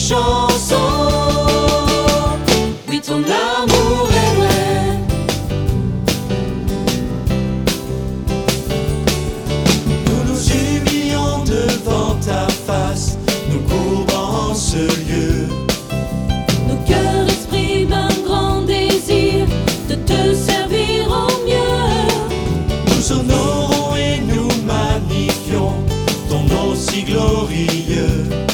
chansons. Oui, ton amour est vrai. Nous nous humilions devant ta face, nous courbons en ce lieu. Nos cœurs expriment un grand désir de te servir au mieux. Nous honorons et nous magnifions ton nom si glorieux.